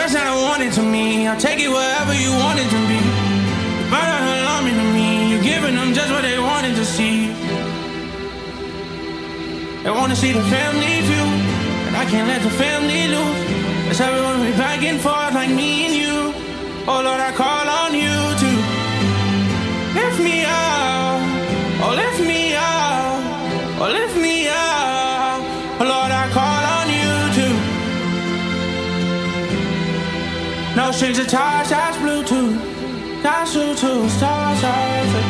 That's not a warning to me. I'll take it wherever you want it to be. But not alarming to me. You're giving them just what they wanted to see. They wanna see the family view, and I can't let the family lose. It's everyone be back and forth like me and you. Oh Lord, I call on you to lift me up. Oh, lift me up. Oh, lift me up. Oh Lord, I call on you to. No strings attached, that's Bluetooth. That's Bluetooth, stars, stars.